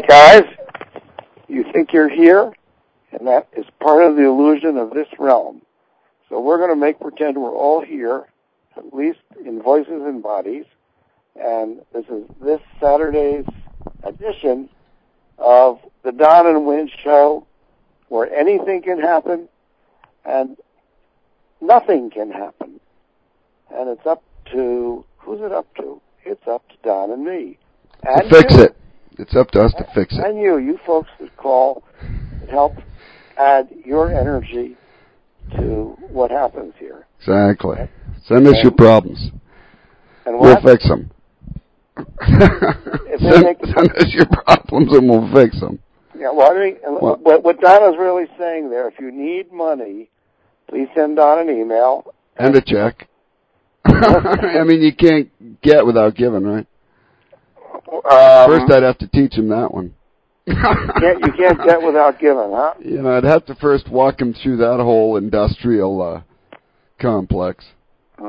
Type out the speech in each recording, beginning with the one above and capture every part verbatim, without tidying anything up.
right, guys. You think you're here, and that is part of the illusion of this realm. So we're going to make pretend we're all here, at least in voices and bodies. And this is this Saturday's edition of the Don and Win Show, where anything can happen and nothing can happen. And it's up to, who's it up to? It's up to Don and me. And to fix you. it. It's up to us to fix it. And you, you folks that call, help add your energy to what happens here. Exactly. Send us and, your problems. And we'll what? fix them. send, make, send us your problems and we'll fix them. Yeah, well, I mean, what? what, what Donna's really saying there, if you need money, please send Don an email. And, and a check. I mean, you can't get without giving, right? Um, First, I'd have to teach him that one. you, can't, you can't get without giving, huh? You know, I'd have to first walk him through that whole industrial uh, complex. Uh,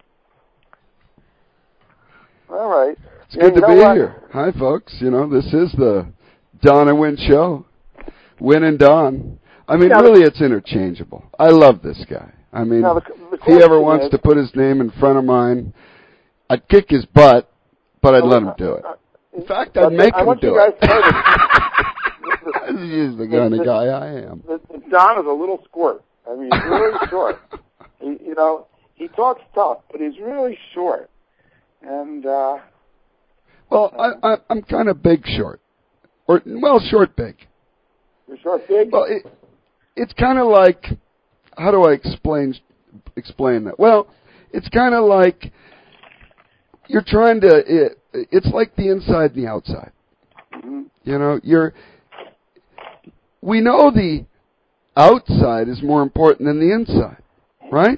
all right. It's yeah, good to be what? here. Hi, folks. You know, this is the Don and Win Show. Win and Don. I mean, now really, the, it's interchangeable. I love this guy. I mean, the, the if he ever wants is, to put his name in front of mine, I'd kick his butt, but I'd oh, let him do it. In fact, I'd make I him want do you guys it. To know that He's the kind of guy I am. The, the Don is a little squirt. I mean, he's really short. He, you know, he talks tough, but he's really short. And, uh... Well, I, I, I'm kind of big short. Or, well, short big. You're short big? Well, it, it's kind of like... How do I explain explain that? Well, it's kind of like... You're trying to... It, it's like the inside and the outside. Mm-hmm. You know, you're... We know the outside is more important than the inside, right?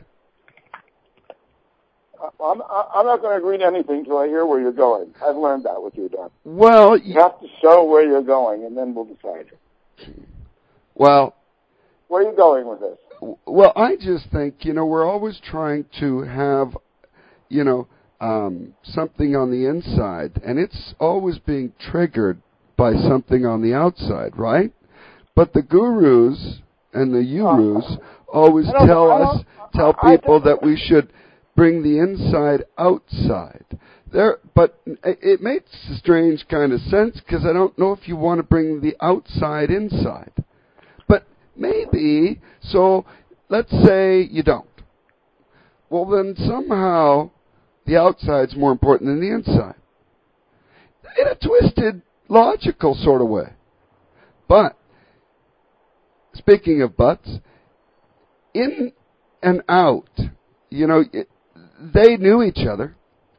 I'm, I'm not going to agree to anything until I hear where you're going. I've learned that with you, Don. Well... You have to show where you're going, and then we'll decide. Well... Where are you going with this? Well, I just think, you know, we're always trying to have, you know, um, something on the inside, and it's always being triggered by something on the outside, right? But the gurus and the urus always tell us, tell people that we should bring the inside outside. There, but it makes a strange kind of sense because I don't know if you want to bring the outside inside. But maybe, so let's say you don't. Well, then somehow the outside's more important than the inside. In a twisted, logical sort of way. But, speaking of butts, in and out, you know, it, they knew each other.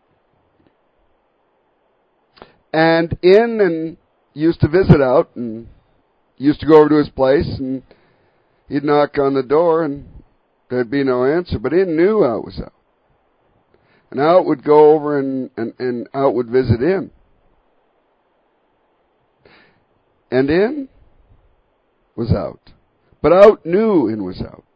And in and used to visit out and used to go over to his place and he'd knock on the door and there'd be no answer. But in knew out was out. And out would go over and, and, and out would visit in. And in was out. But out knew in was out.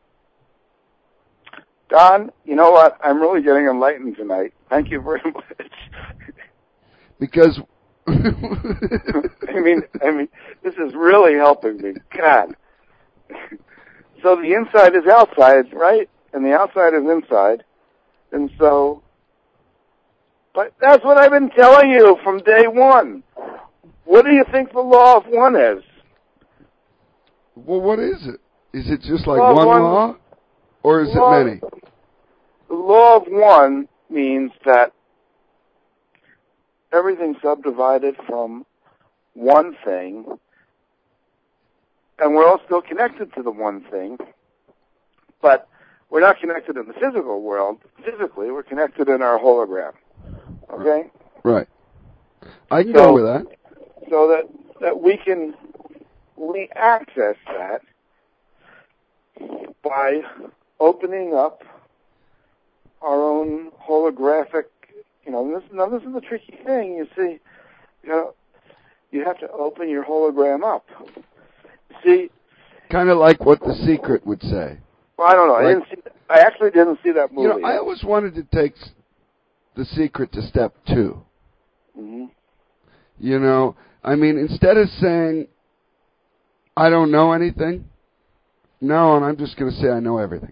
Don, you know what? I'm really getting enlightened tonight. Thank you very much. Because I mean, I mean, this is really helping me. God. So the inside is outside, right? And the outside is inside. And so, but that's what I've been telling you from day one. What do you think the law of one is? Well, what is it? Is it just like law one, one law? Or is law, it many? The law of one means that everything's subdivided from one thing, and we're all still connected to the one thing, but we're not connected in the physical world. Physically, we're connected in our hologram. Okay? Right. I can so, go with that. So that, that we can we access that by opening up our own holographic, you know, this, now this is the tricky thing, you see, you know, you have to open your hologram up. See? Kind of like what The Secret would say. Well, I don't know. Like, I didn't see. I actually didn't see that movie. You know, I always wanted to take The Secret to step two. Mm-hmm. You know, I mean, instead of saying, I don't know anything, no, and I'm just going to say I know everything.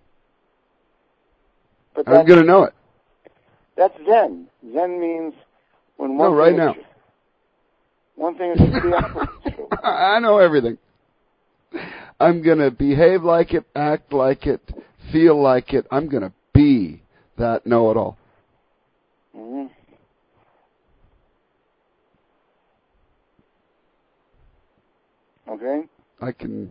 But I'm going to know it. That's Zen. Zen means when one no, right thing now. Is, one thing is the opposite. I know everything. I'm going to behave like it, act like it, feel like it. I'm going to be that know-it-all. Mm-hmm. Okay. I can.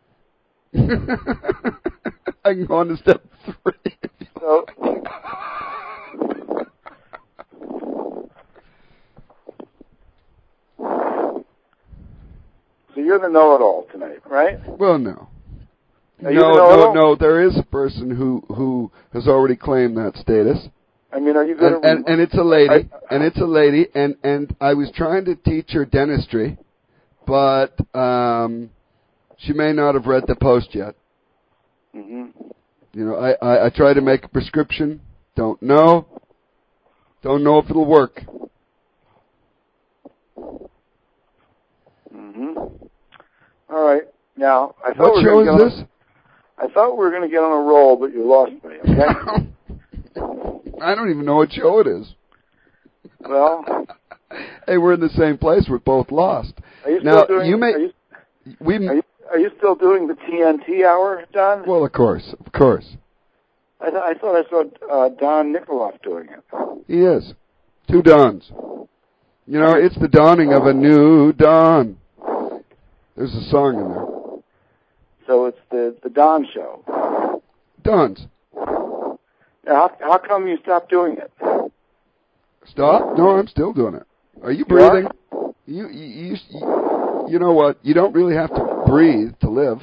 I can go on to step three. So, so you're the know-it-all tonight, right? Well, no. Are you no, the no, know-it-all? no. There is a person who who has already claimed that status. I mean, are you going and, to? And, and it's a lady, I, and it's a lady, and and I was trying to teach her dentistry, but um, she may not have read the post yet. Mm-hmm. You know, I, I, I try to make a prescription. Don't know. Don't know if it'll work. Mm-hmm. All right. Now, I thought What we show were is this? On, I thought we were going to get on a roll, but you lost me. Okay. I don't even know what show it is. Well, hey, we're in the same place. We're both lost. Are you now, still doing? You may, are you, we. Are you, are you still doing the T N T hour, Don? Well, of course, of course. I, th- I thought I saw uh, Don Nikoloff doing it. He is. Two dawns. You know, it's the dawning of a new dawn. There's a song in there. So it's the, the Don show. Dawns. Now, how, how come you stopped doing it? Stop? No, I'm still doing it. Are you You breathing? are? You, you, you, you, you know what? You don't really have to breathe to live.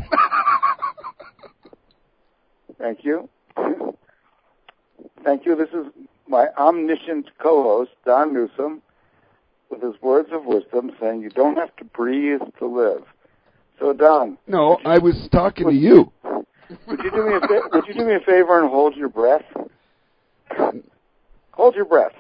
Thank you. Thank you. This is my omniscient co-host, Don Newsom, with his words of wisdom, saying you don't have to breathe to live. So, Don. No, you, I was talking would, to you. Would you do me a fa- Would you do me a favor and hold your breath? Hold your breath.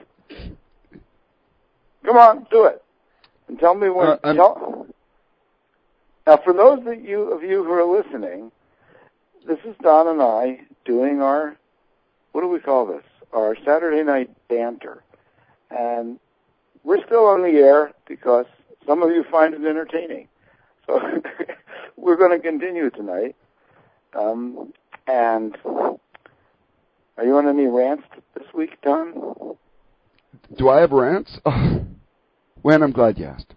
Come on, do it, and tell me when. Uh, tell, now, for those of you of you who are listening, this is Don and I doing our, what do we call this? Our Saturday night banter, and we're still on the air because some of you find it entertaining. So we're going to continue tonight. Um, and are you on any rants this week, Don? Do I have rants? Oh, when I'm glad you asked.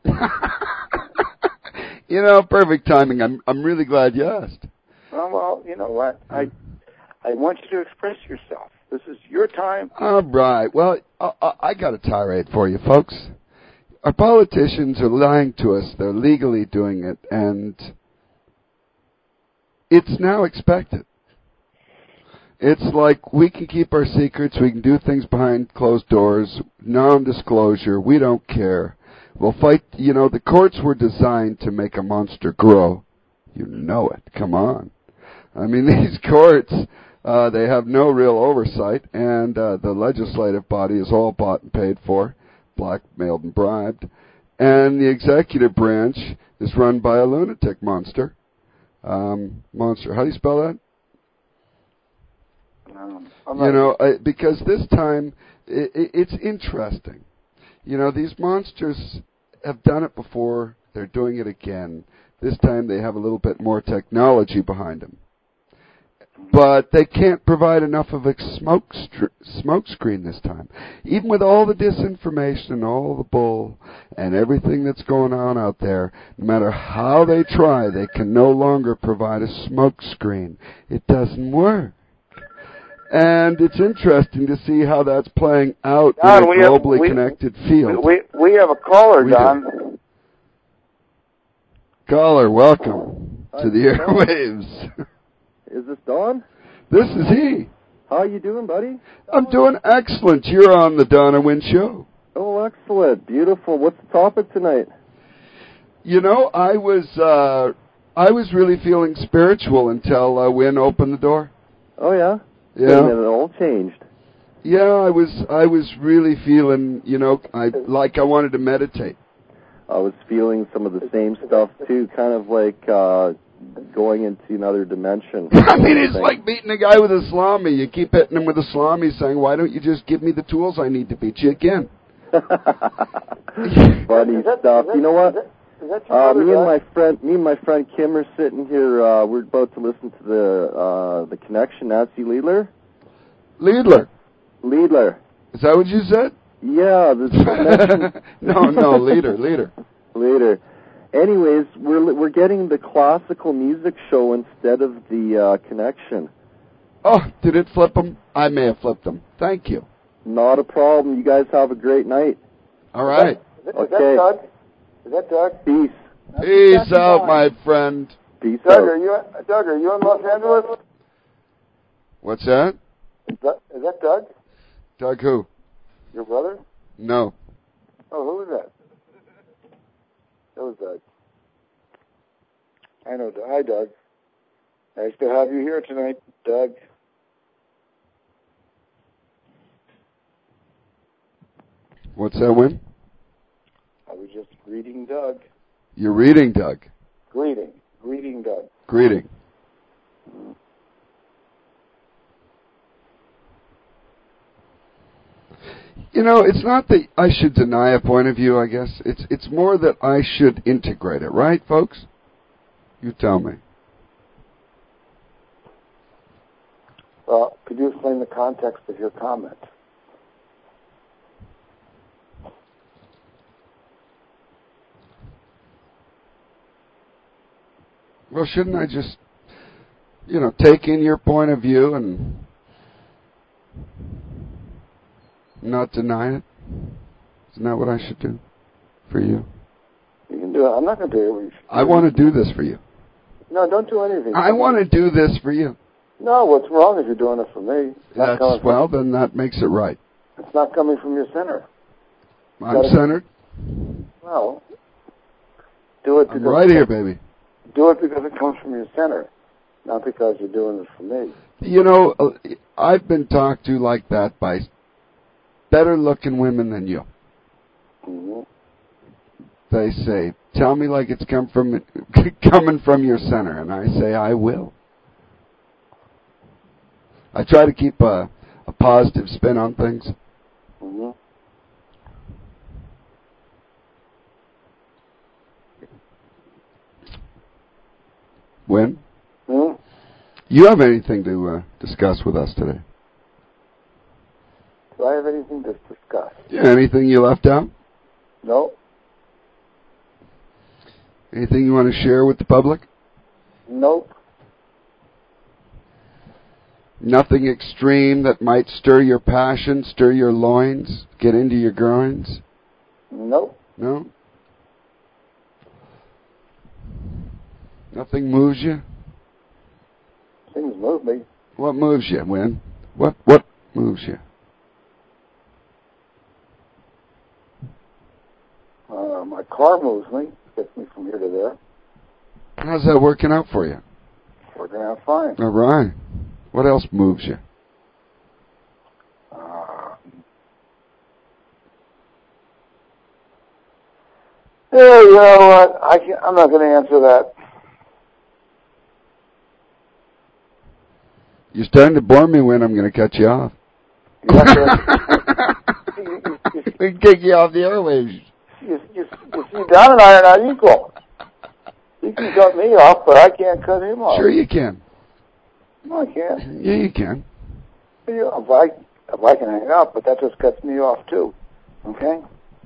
You know, perfect timing. I'm I'm really glad you asked. Well, well, you know what? I I want you to express yourself. This is your time. All right. Well, I, I, I got a tirade for you, folks. Our politicians are lying to us. They're legally doing it, and it's now expected. It's like we can keep our secrets. We can do things behind closed doors, non-disclosure. We don't care. We'll fight. You know, the courts were designed to make a monster grow. You know it. Come on. I mean, these courts, uh, they have no real oversight, and uh, the legislative body is all bought and paid for, blackmailed and bribed. And the executive branch is run by a lunatic monster. Um, monster. How do you spell that? Um, I'm you not know, I, because this time it, it, it's interesting. You know, these monsters have done it before. They're doing it again. This time they have a little bit more technology behind them. But they can't provide enough of a smoke str- smoke screen this time. Even with all the disinformation and all the bull and everything that's going on out there, no matter how they try, they can no longer provide a smoke screen. It doesn't work. And it's interesting to see how that's playing out Don, in a we globally have, we, connected field. We, we have a caller, we Don. Do. Caller, welcome Hi, to the airwaves. Is this Don? This is he. How you doing, buddy? I'm doing excellent. You're on the Donna Wynn Show. Oh, excellent. Beautiful. What's the topic tonight? You know, I was uh, I was really feeling spiritual until uh, Wynn opened the door. Oh, yeah? Yeah. And then it all changed. Yeah, I was I was really feeling, you know, I like I wanted to meditate. I was feeling some of the same stuff too, kind of like uh, going into another dimension. I mean, it's like beating a guy with a salami. You keep hitting him with a salami, saying, "Why don't you just give me the tools I need to beat you again?" Funny stuff. You know what? Uh, me and my friend, me and my friend Kim are sitting here. Uh, we're about to listen to the uh, the Connection. Nancy Liedler. Liedler. Liedler. Is that what you said? Yeah. The no, no, leader, leader. Leader. Anyways, we're we're getting the classical music show instead of the uh, Connection. Oh, did it flip them? I may have flipped them. Thank you. Not a problem. You guys have a great night. All right. Is that, is that okay. Doug? Is that Doug? Peace. Peace out, my friend. Peace Doug, out. are you Doug? Are you in Los Angeles? What's that? Is that, is that Doug? Doug who? Your brother? No. Oh, who was that? That was Doug. I know. Hi, Doug. Nice to have you here tonight, Doug. What's that, Win? I was just greeting Doug. You're reading, Doug. Greeting. Greeting, Doug. Greeting. You know, it's not that I should deny a point of view, I guess. It's it's more that I should integrate it, right, folks? You tell me. Well, could you explain the context of your comment? Well, shouldn't I just, you know, take in your point of view and not deny it? Isn't that what I should do for you? You can do it. I'm not going to do it. I want to do this for you. No, don't do anything. I want to do this for you. No, what's wrong if you're doing it for me? It's not That's, coming from, well, then that makes it right. it's not coming from your center. I'm centered. Well, do it because I'm right here, baby. Do it because it comes from your center, not because you're doing it for me. You know, I've been talked to like that by better-looking women than you. Mm-hmm. They say, "Tell me like it's come from coming from your center," and I say, "I will." I try to keep a, a positive spin on things. Mm-hmm. When? Hmm? You have anything to uh, discuss with us today? Do I have anything to discuss? Yeah, anything you left out? No. Anything you want to share with the public? Nope. Nothing extreme that might stir your passion, stir your loins, get into your groins? Nope. No? Nothing moves you? Things move me. What moves you, Win? What what moves you? Uh, my car moves me, gets me from here to there. How's that working out for you? Working out fine. All right. What else moves you? Uh, yeah, you know what? I can't, I'm not going to answer that. You're starting to bore me, Win. I'm going to cut you off. You have to, you, you, you, we kick you off the airwaves. You, you, you see, Don and I are not equal. He can cut me off, but I can't cut him off. Sure you can. No, I can't. Yeah, you can. You know, if I, if I can hang up, but that just cuts me off, too. Okay?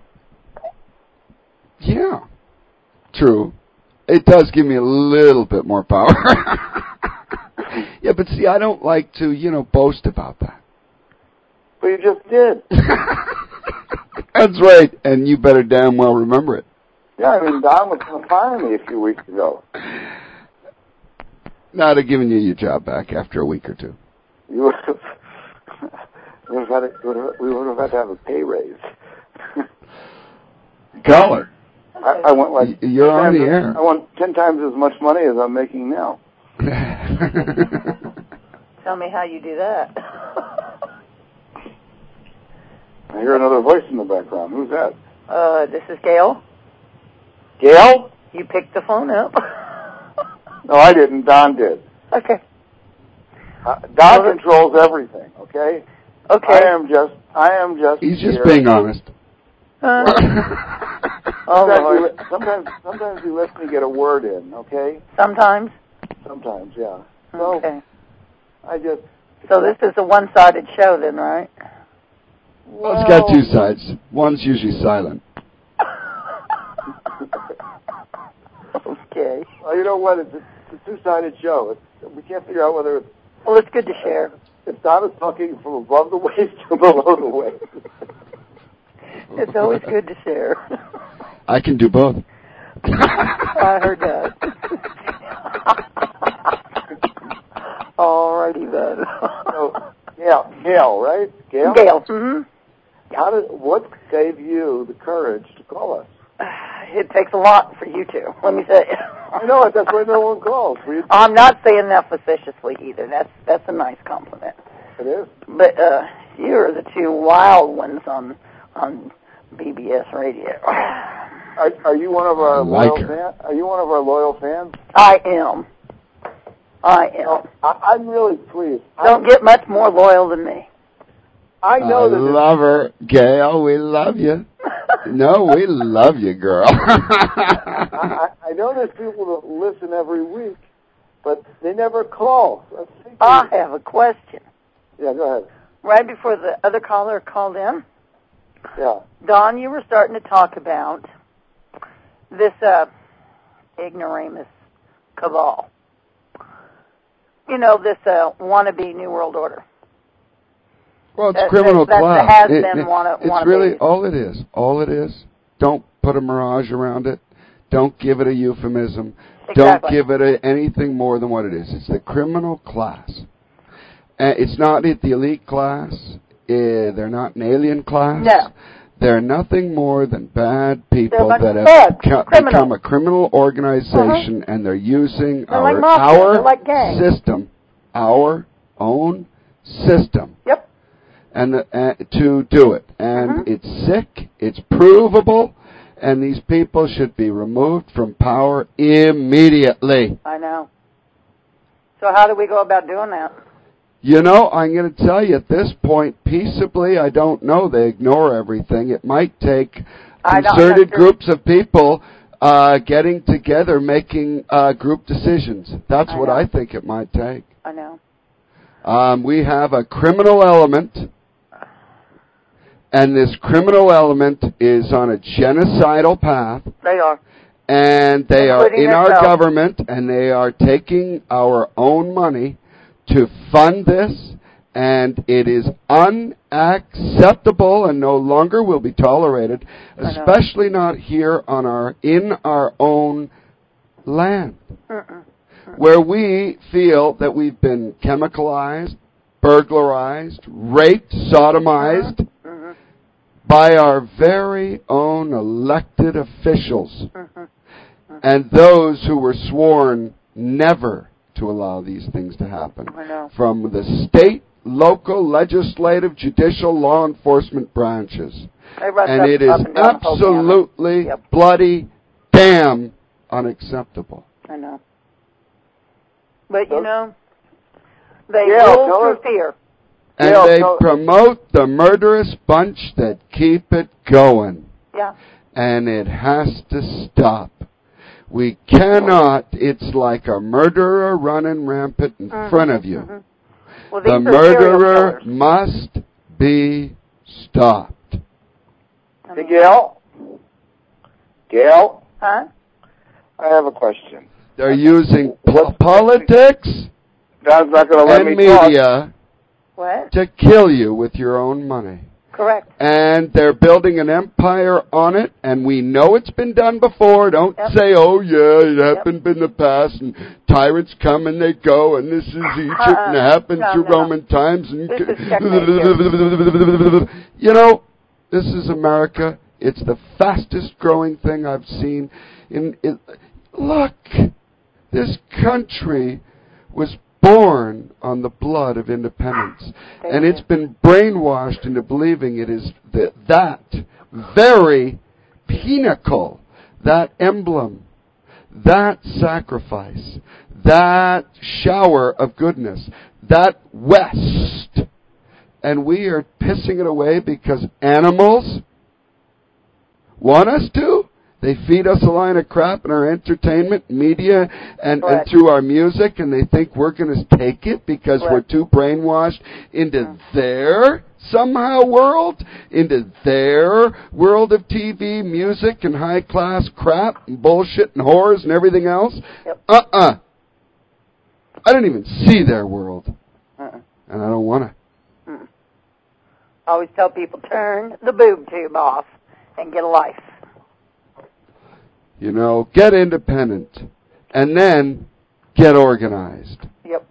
Yeah. True. It does give me a little bit more power. Yeah, but see, I don't like to, you know, boast about that. But you just did. That's right, and you better damn well remember it. Yeah, I mean, Don was going to fire me a few weeks ago. Not have given you your job back after a week or two. You would have, we would have, had to, we would have had to have a pay raise. Caller. I, I want like You're on the air. I want ten times as much money as I'm making now. Tell me how you do that. I hear another voice in the background. Who's that? Uh, this is Gail. Gail? You picked the phone up. No, I didn't. Don did. Okay. Uh, Don well, controls everything, okay? Okay. I am just, I am just He's just here. being honest. Uh, sometimes, oh, he, sometimes, sometimes he lets me get a word in, okay? Sometimes? Sometimes, yeah. So, okay. I just... So this is a one-sided show then, right? Well, it's got two sides. One's usually silent. Okay. Well, you know what? It's a, it's a two-sided show. It's, we can't figure out whether it's... Well, it's good to share. If Don is talking from above the waist to below the waist. It's always good to share. I can do both. I heard that. Alrighty then. So, yeah, Gail, right? Gail? Gail. Mm-hmm. How did, what gave you the courage to call us? It takes a lot for you to, let me say. I know it. That's why no one calls. We, I'm not saying that facetiously either. That's that's a nice compliment. It is. But uh, you're the two wild ones on on B B S radio. Are, are you one of our like loyal fans? Are you one of our loyal fans? I am. I am. No, I, I'm really pleased. Don't I, get much more loyal than me. I know I that. love her, Gail. We love you. No, we love you, girl. I, I know there's people that listen every week, but they never call. Let's see. I have a question. Yeah, go ahead. Right before the other caller called in, yeah, Don, you were starting to talk about this uh, ignoramus cabal. You know, this uh, wannabe New World Order. Well, it's that, criminal that, class. That has it, been it, wanna, it's wannabe. really all it is. All it is. Don't put a mirage around it. Don't give it a euphemism. Exactly. Don't give it a, anything more than what it is. It's the criminal class. Uh, it's not the elite class. Uh, they're not an alien class. No. They're nothing more than bad people that have bad, ca- become a criminal organization, uh-huh. and they're using they're our, like our like system, our own system. Yep. And uh, to do it. And mm-hmm. it's sick, it's provable, and these people should be removed from power immediately. I know. So how do we go about doing that? You know, I'm going to tell you at this point, peaceably, I don't know. They ignore everything. It might take concerted groups of people uh, getting together, making uh, group decisions. That's I what know. I think it might take. I know. Um, we have a criminal element, and this criminal element is on a genocidal path. They are. And they Including are in themselves. our government, and they are taking our own money to fund this, and it is unacceptable and no longer will be tolerated, especially not here on our in our own land. Mm-mm. Where we feel that we've been chemicalized, burglarized, raped, sodomized mm-hmm. Mm-hmm. by our very own elected officials, mm-hmm. Mm-hmm. and those who were sworn never to allow these things to happen. I know. From the state, local, legislative, judicial, law enforcement branches. And up, it is and absolutely yep. bloody damn unacceptable. I know. But, you know, they yeah, rule through us. fear. And yeah, they tell promote the murderous bunch that keep it going. Yeah. And it has to stop. We cannot, it's like a murderer running rampant in mm-hmm. front of you. Mm-hmm. Well, the murderer must be stopped. I mean, hey, Gail? Gail? Huh? I have a question. They're using po- politics God's not going to let and me talk. media what? to kill you with your own money. Correct. And they're building an empire on it, and we know it's been done before. Don't yep. say, oh, yeah, it happened yep. in the past, and tyrants come and they go, and this is Egypt, uh-uh. and it happened no, to no, Roman no. times. And this is you know, this is America. It's the fastest growing thing I've seen. In, in Look, this country was born on the blood of independence. Thank and you. It's been brainwashed into believing it is the, that very pinnacle, that emblem, that sacrifice, that shower of goodness, that West. And we are pissing it away because animals want us to? They feed us a line of crap in our entertainment, media, and, and through our music, and they think we're going to take it because Correct. we're too brainwashed into their somehow world, into their world of T V, music, and high-class crap, and bullshit, and horrors, and everything else. Yep. Uh-uh. I don't even see their world. Uh-uh. And I don't want to. Mm. I always tell people, turn the boob tube off and get a life. You know, get independent, and then get organized. Yep.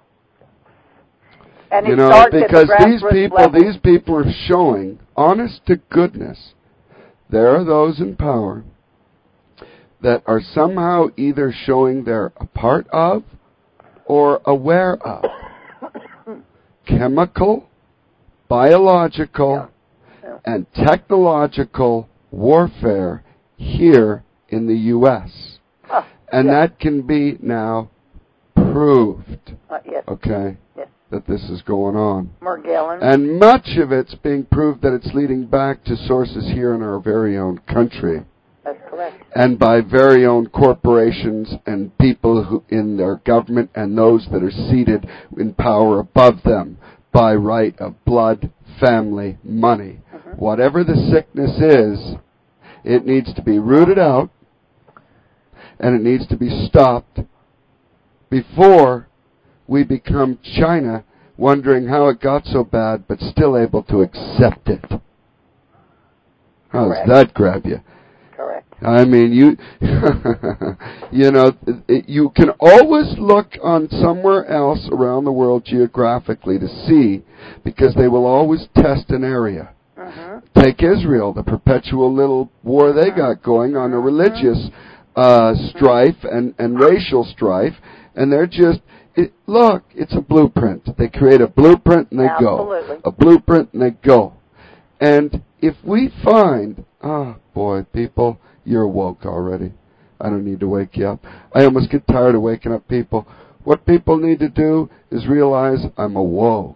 And you it know, starts because at the these grassroots people, level. these people are showing, honest to goodness, there are those in power that are somehow either showing they're a part of or aware of chemical, biological, Yeah. Yeah. and technological warfare here in the U S Huh. And Yeah. that can be now proved, Uh, yes. okay, Yes. that this is going on. Morgellons. And much of it's being proved that it's leading back to sources here in our very own country. That's correct. And by very own corporations and people who in their government and those that are seated in power above them by right of blood, family, money. Mm-hmm. Whatever the sickness is, it needs to be rooted out and it needs to be stopped before we become China, wondering how it got so bad but still able to accept it. How does Correct. that grab you? Correct. I mean, you, you know, it, you can always look on somewhere else around the world geographically to see, because they will always test an area. Mm-hmm. Take Israel, the perpetual little war they got going on a religious uh, strife and, and racial strife, and they're just, it, look, it's a blueprint. They create a blueprint and they Absolutely. go. A blueprint and they go. And if we find, oh boy, people, you're woke already. I don't need to wake you up. I almost get tired of waking up people. What people need to do is realize I'm awoke.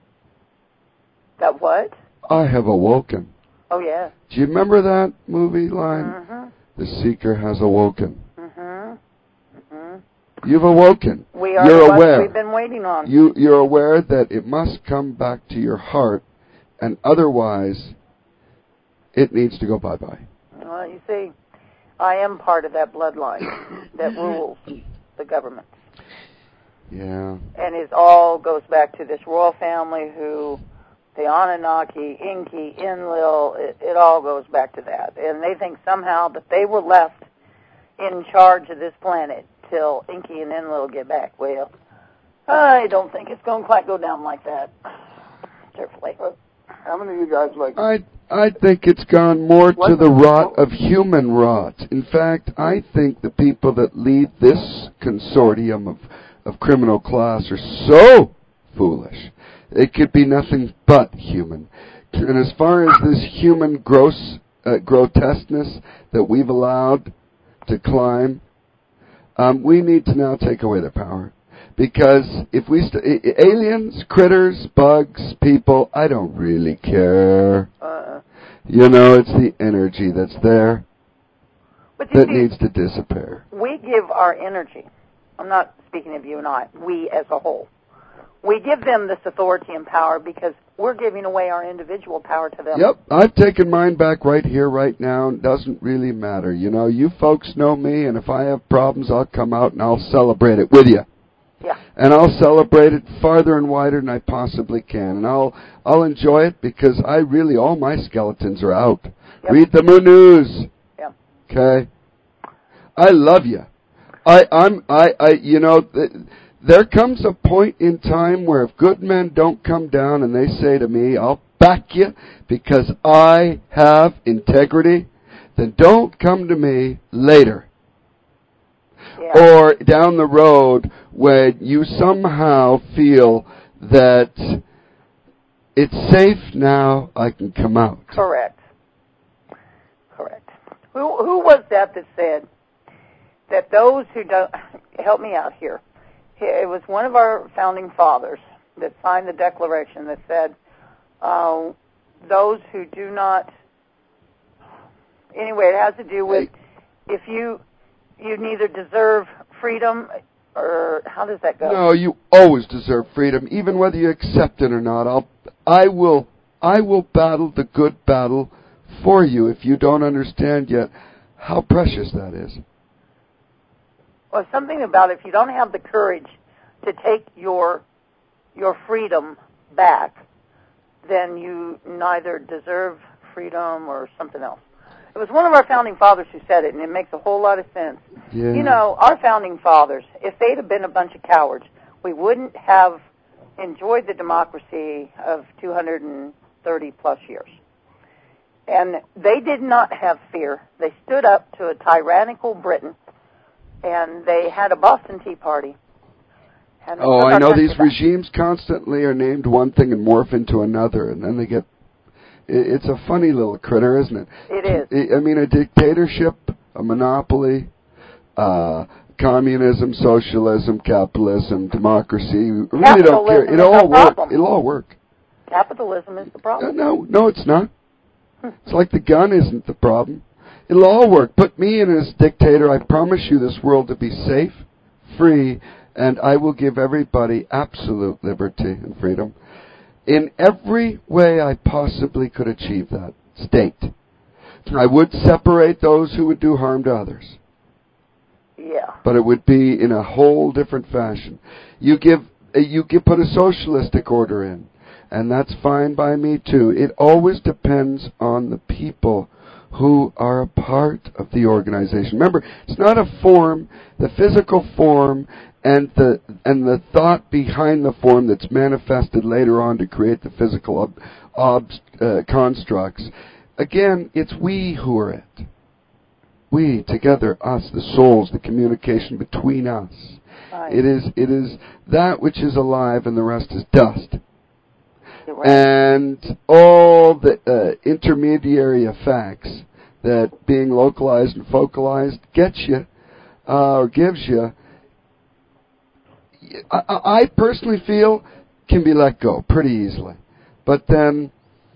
That what? I have awoken. Oh, yeah. Do you remember that movie line? Mm-hmm. The seeker has awoken. Mm-hmm. Mm-hmm. You've awoken. We are You're the ones aware. we've been waiting on. You, you're aware that it must come back to your heart, and otherwise, it needs to go bye-bye. Well, you see, I am part of that bloodline that rules the government. Yeah. And it all goes back to this royal family who, the Anunnaki, Enki, Enlil, it, it all goes back to that. And they think somehow that they were left in charge of this planet till Enki and Enlil get back. Well, I don't think it's going to quite go down like that. Carefully. How many of you guys like... I I think it's gone more to the rot of human rot. In fact, I think the people that lead this consortium of, of criminal class are so foolish. It could be nothing but human. And as far as this human gross uh, grotesqueness that we've allowed to climb, um, we need to now take away their power. Because if we st- aliens, critters, bugs, people, I don't really care. Uh, You know, it's the energy that's there but you that see, needs to disappear. we give our energy. I'm not speaking of you and I. We as a whole. We give them this authority and power because we're giving away our individual power to them. Yep, I've taken mine back right here, right now. It doesn't really matter. You know, you folks know me, and if I have problems, I'll come out and I'll celebrate it with you. Yeah. And I'll celebrate it farther and wider than I possibly can. And I'll I'll enjoy it because I really, all my skeletons are out. Yep. Read the Moo News. Yep. Okay? I love you. I, I'm, I, I, you know, th- there comes a point in time where if good men don't come down and they say to me, I'll back you because I have integrity, then don't come to me later. Yeah. Or down the road when you somehow feel that it's safe now, I can come out. Correct. Correct. Who who was that that said that those who don't, help me out here, it was one of our founding fathers that signed the Declaration that said, uh, those who do not, anyway, it has to do with if you, you neither deserve freedom or, how does that go? No, you always deserve freedom, even whether you accept it or not. I'll, I will, I will battle the good battle for you if you don't understand yet how precious that is. Well, something about if you don't have the courage to take your your freedom back, then you neither deserve freedom or something else. It was one of our founding fathers who said it, and it makes a whole lot of sense. Yeah. You know, our founding fathers, if they'd have been a bunch of cowards, we wouldn't have enjoyed the democracy of two hundred thirty plus years. And they did not have fear. They stood up to a tyrannical Britain, and they had a Boston Tea Party. Oh, I know these regimes constantly are named one thing and morph into another, and then they get... It's a funny little critter, isn't it? It is. I mean, a dictatorship, a monopoly, uh, communism, socialism, capitalism, democracy. We really don't care. It'll all work. It'll all work. Capitalism is the problem. No, no, it's not. It's like the gun isn't the problem. It'll all work. Put me in as dictator. I promise you this world to be safe, free, and I will give everybody absolute liberty and freedom in every way I possibly could achieve that state. I would separate those who would do harm to others. Yeah. But it would be in a whole different fashion. You give, you give put a socialistic order in, and that's fine by me too. It always depends on the people who are a part of the organization. Remember, it's not a form, the physical form, and the and the thought behind the form that's manifested later on to create the physical ob, ob, uh, constructs. Again, it's we who are it. We, together, us, the souls, the communication between us. Right. It is it is that which is alive and the rest is dust. Right. And all the uh, intermediary effects that being localized and focalized gets you, uh, or gives you, I, I personally feel can be let go pretty easily. But then,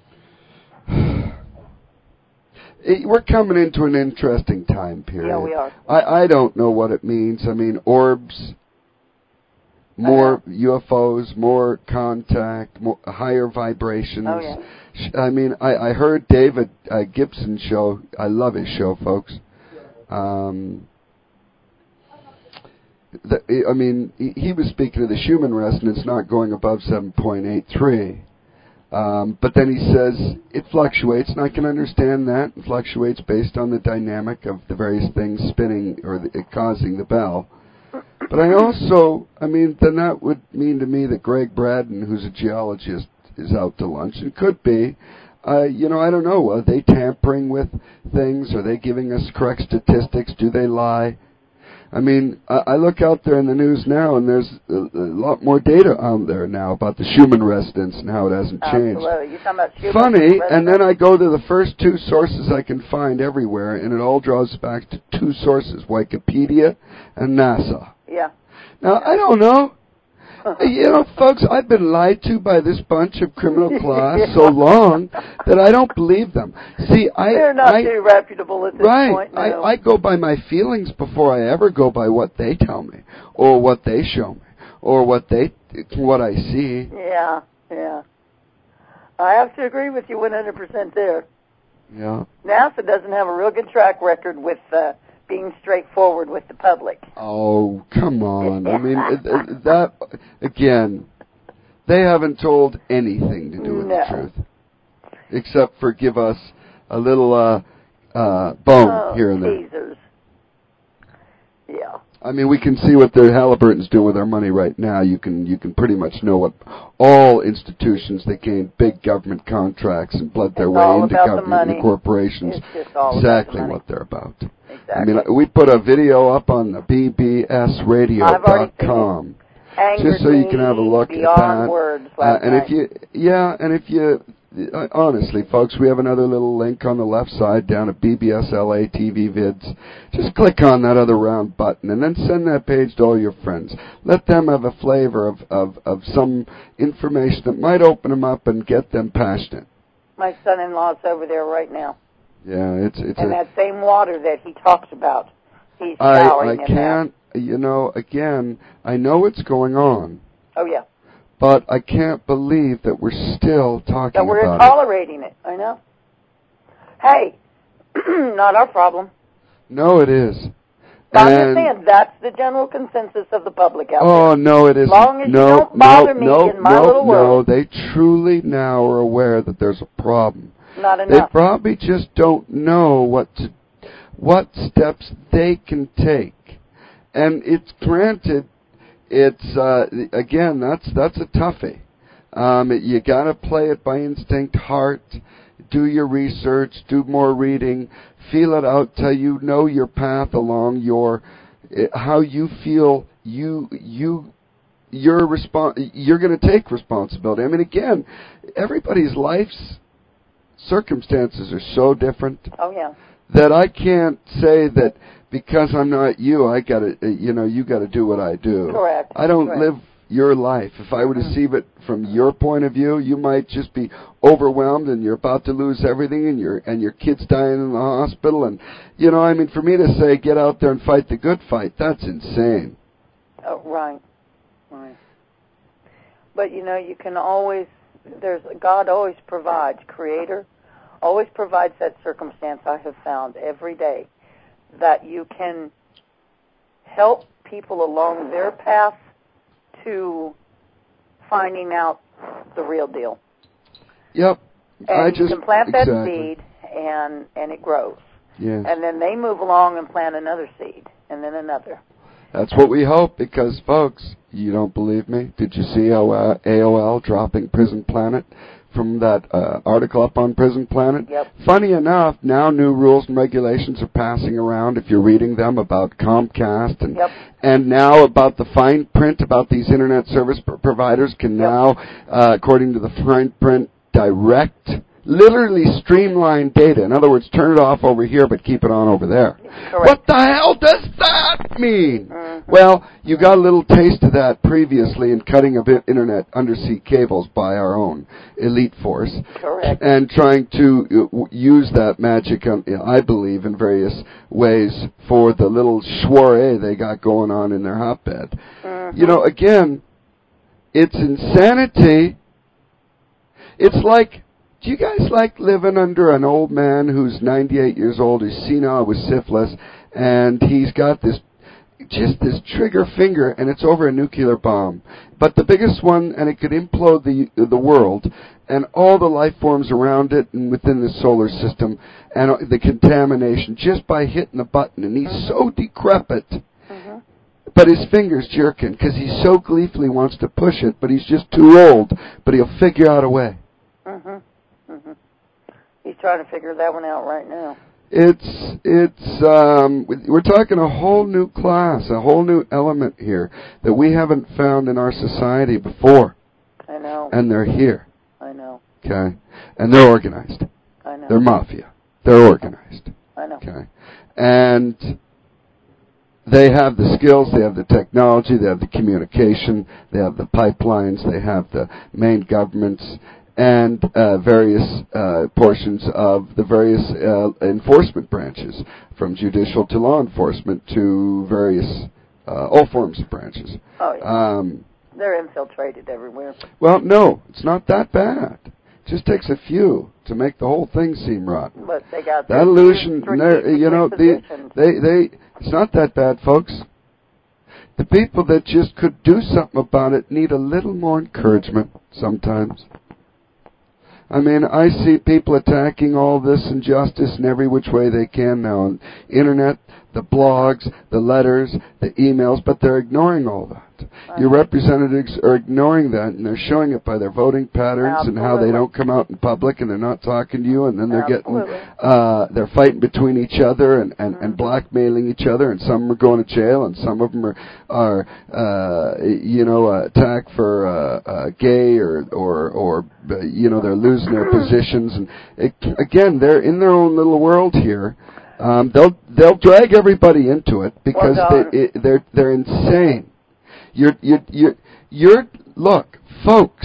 it, we're coming into an interesting time period. Yeah, we are. I, I don't know what it means. I mean, orbs, more U F Os, more contact, more higher vibrations. Oh, yeah. I mean, I, I heard David uh, Gibson's show. I love his show, folks. Um, the, I mean, he, he was speaking of the Schumann resonance not going above seven point eight three. Um, but then he says it fluctuates, and I can understand that. It fluctuates based on the dynamic of the various things spinning or the, it causing the bell. But I also, I mean, then that would mean to me that Greg Braden, who's a geologist, is out to lunch, and could be. Uh, you know, I don't know. Are they tampering with things? Are they giving us correct statistics? Do they lie? I mean, I, I look out there in the news now, and there's a, a lot more data out there now about the Schumann resonance and how it hasn't changed. Absolutely. You're talking about Schumann Funny, resonance? And then I go to the first two sources I can find everywhere, and it all draws back to two sources, Wikipedia and NASA. Yeah. Now, I don't know. You know, folks, I've been lied to by this bunch of criminal class yeah. so long that I don't believe them. See, I... They're not I, too reputable at this right, point. Right. No. I, I go by my feelings before I ever go by what they tell me, or what they show me, or what they, what I see. Yeah, yeah. I have to agree with you one hundred percent there. Yeah. NASA doesn't have a real good track record with... Uh, being straightforward with the public. Oh, come on. I mean, that, again, they haven't told anything to do with no. the truth. Except for give us a little uh, uh, bone oh, here and there. Teasers. Yeah. I mean, we can see what the Halliburton's doing with our money right now. You can you can pretty much know what all institutions that gained big government contracts and bled their it's way all into about government the money. and corporations. It's just all exactly about the money. what they're about. Exactly. I mean, we put a video up on the B B S radio dot com just so you can have a look at that. Words Uh, and night. if you, yeah, and if you uh, honestly, folks, we have another little link on the left side down at B B S L A T V Vids. Just click on that other round button and then send that page to all your friends. Let them have a flavor of, of, of some information that might open them up and get them passionate. My son-in-law's over there right now. Yeah, it's it's and a, that same water that he talks about, he's showering I, I in can't, that. you know, again, I know what's going on. Oh, yeah. But I can't believe that we're still talking that we're about tolerating it. it. I know. Hey, not our problem. No, it is. But and I'm just saying, that's the general consensus of the public out oh, there. no, it isn't. As long as no, you don't bother no, me no, in my no, little world. No, they truly now are aware that there's a problem. Not enough. They probably just don't know what to, what steps they can take. And it's granted, it's, uh, again, that's, that's a toughie. Um, it, you gotta play it by instinct, heart, do your research, do more reading, feel it out till you know your path along your, how you feel you, you, you're respon- you're gonna take responsibility. I mean, again, everybody's life's circumstances are so different. Oh, yeah. That I can't say that because I'm not you, I gotta, you know, you gotta do what I do. Correct. I don't Correct. live your life. If I were to see it from your point of view, you might just be overwhelmed and you're about to lose everything and your and your kid's dying in the hospital. And, you know, I mean, for me to say get out there and fight the good fight, that's insane. Oh, right. Right. But, you know, you can always, there's, God always provides, Creator always provides that circumstance, I have found every day, that you can help people along their path to finding out the real deal. Yep. And I you just, can plant exactly. that seed, and, and it grows. Yes. And then they move along and plant another seed, and then another. That's what we hope, because, folks, you don't believe me? Did you see how uh, A O L dropping Prison Planet from that uh, article up on Prison Planet? Yep. Funny enough, now new rules and regulations are passing around, if you're reading them, about Comcast, and yep. and now about the fine print about these Internet service pr- providers can yep. now, uh, according to the fine print, direct, literally streamline data. In other words, turn it off over here, but keep it on over there. Correct. What the hell does that mean? Mm-hmm. Well, you got a little taste of that previously in cutting of Internet undersea cables by our own elite force. Correct. And trying to use that magic, um, I believe, in various ways for the little soiree they got going on in their hotbed. Mm-hmm. You know, again, it's insanity. It's like, do you guys like living under an old man who's ninety-eight years old, who's senile with syphilis, and he's got this, just this trigger finger, and it's over a nuclear bomb, but the biggest one, and it could implode the the world, and all the life forms around it and within the solar system, and the contamination, just by hitting the button, and he's mm-hmm. so decrepit, mm-hmm. but his finger's jerking, because he so gleefully wants to push it, but he's just too old, but he'll figure out a way. Mm-hmm. Mm-hmm. He's trying to figure that one out right now. It's, it's, um, we're talking a whole new class, a whole new element here that we haven't found in our society before. I know. And they're here. I know. Okay? And they're organized. I know. They're mafia. They're organized. I know. Okay? And they have the skills, they have the technology, they have the communication, they have the pipelines, they have the main governments, and uh, various uh, portions of the various uh, enforcement branches, from judicial to law enforcement to various, uh, all forms of branches. Oh, yeah. Um, They're infiltrated everywhere. Well, no, it's not that bad. It just takes a few to make the whole thing seem rotten. But they got that illusion, you know, the, they, they, it's not that bad, folks. The people that just could do something about it need a little more encouragement sometimes. I mean, I see people attacking all this injustice in every which way they can now on the Internet, the blogs, the letters, the emails, but they're ignoring all that. Your representatives are ignoring that, and they're showing it by their voting patterns Absolutely. And how they don't come out in public, and they're not talking to you, and then they're Absolutely. getting, uh, they're fighting between each other and, and, mm-hmm. and blackmailing each other, and some are going to jail, and some of them are, are uh, you know, uh, attacked for uh, uh, gay or, or, or or uh, you know, they're losing their positions, and it, again, they're in their own little world here. Um, they'll they'll drag everybody into it because well they it, they're they're insane. You're you you you're look, folks.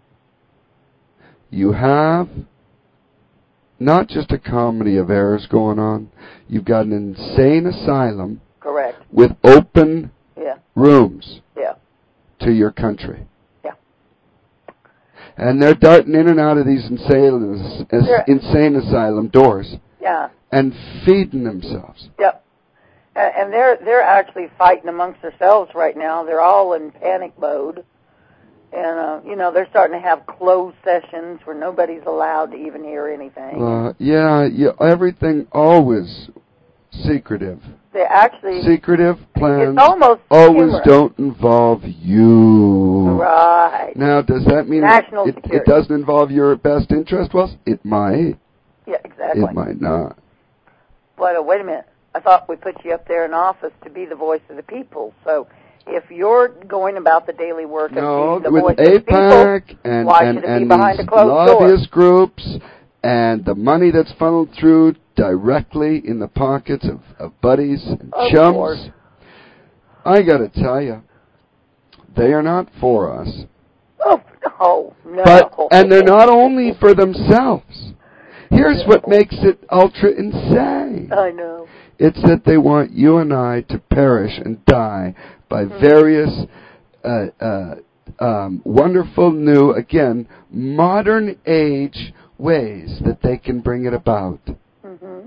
You have not just a comedy of errors going on. You've got an insane asylum. Correct. With open yeah. rooms. Yeah. To your country. Yeah. And they're darting in and out of these insane insane asylum doors. Yeah. And feeding themselves. Yep. And, and they're they're actually fighting amongst themselves right now. They're all in panic mode. And, uh, you know, they're starting to have closed sessions where nobody's allowed to even hear anything. Uh, yeah, yeah, everything always secretive. They actually... Secretive plans it's almost always humorous. Don't involve you. Right. Now, does that mean National it, security. It doesn't involve your best interest? Well, it might. Yeah, exactly. It might not. But uh, wait a minute. I thought we put you up there in office to be the voice of the people. So... if you're going about the daily work of no, being the with voice A of the people, and, why and, should it and be behind these a closed lobbyist door? groups and the money that's funneled through directly in the pockets of, of buddies and of chums, course. I got to tell you, they are not for us. Oh, no, no. But, and they're not only for themselves. Here's no. what makes it ultra insane. I know. It's that they want you and I to perish and die by mm-hmm. various uh, uh, um, wonderful, new, again, modern age ways that they can bring it about. Mm-hmm.